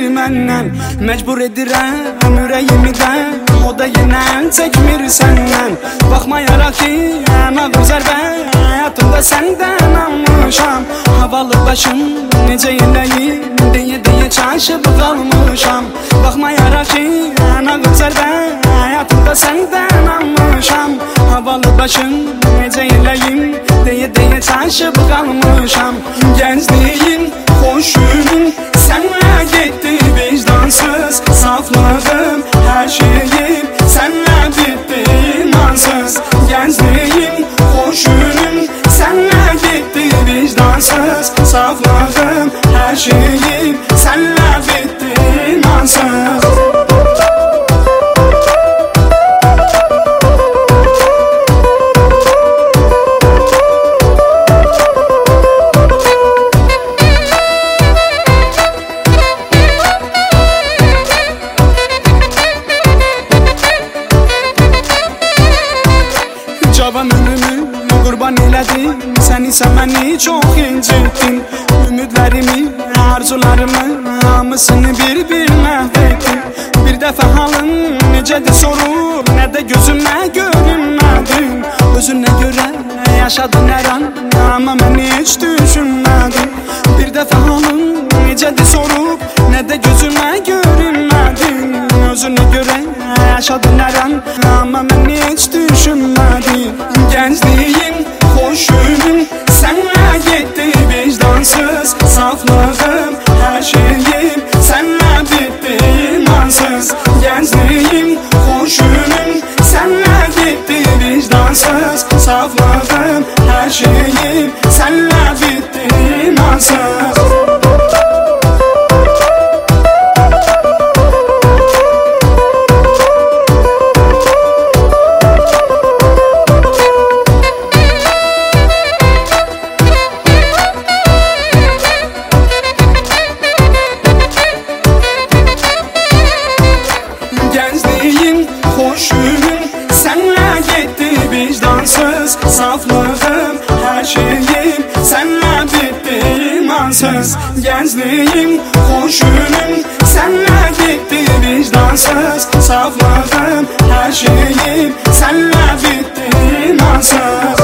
məndən. Məcbur edirəm ürəyimi də, o da yenə çəkmir səndən. Baxmayaraq ki, ən ağır zərbə həyatımda səndən almışam. Havalı başım necə eləyim deyə çaşıb qalmışam. Baxmayaraq ki, ən ağır zərbə həyatımda səndən almışam. Havalı başım necə eləyim deyə çaşıb qalmışam. Gəncliyim, xoşum sənlə getdi, vicdansız saflığım, hər şeyim sənlə bitdi, imansız. Gəncliyim, xoşum sənlə getdi, vicdansız saflığım, hər şeyim sənlə bitdi, imansız. Cavan ömrümü qurban elədim, sən isə məni çox incitdin. Ümidlərimi, arzularımı, hamısını bir məhv etdin. Bir dəfə halın necədir sorur, nə də gözümə görünmədin. Özünə görə yaşadın hər an, amma mən heç düşünmədim. Bir dəfə halın necədir sorur, nə də gözümə görünmədin. Özünə görə yaşadın hər an, amma mən heç düşünmədim. Gəncliyim, xoşum sənlə getdi, vicdansız saflığım, hər şeyim sənlə bitdi, imansız. Gəncliyim, xoşum sənlə getdi, vicdansız saflığım, hər şeyim sənlə bitdi, imansız. Gəncliyim, xoşum sənlə getdi, vicdansız saflığım, hər şeyim sənlə bitdi, imansız. Gəncliyim, xoşum sənlə getdi, vicdansız saflığım, hər şeyim sənlə bitdi, imansız.